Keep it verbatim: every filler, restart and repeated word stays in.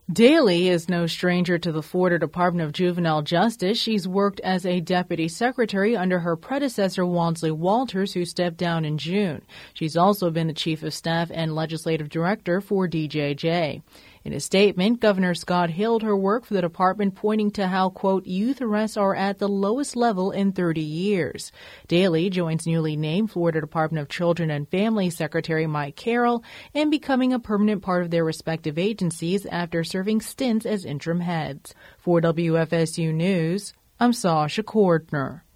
Daly is no stranger to the Florida Department of Juvenile Justice. She's worked as a deputy secretary under her predecessor, Wansley Walters, who stepped down in June. She's also been the chief of staff and legislative director for D J J. In a statement, Governor Scott hailed her work for the department, pointing to how, quote, youth arrests are at the lowest level in thirty years. Daly joins newly named Florida Department of Children and Family Secretary Mike Carroll and becoming a permanent part of their respective agencies after serving stints as interim heads. For W F S U News, I'm Sasha Cordner.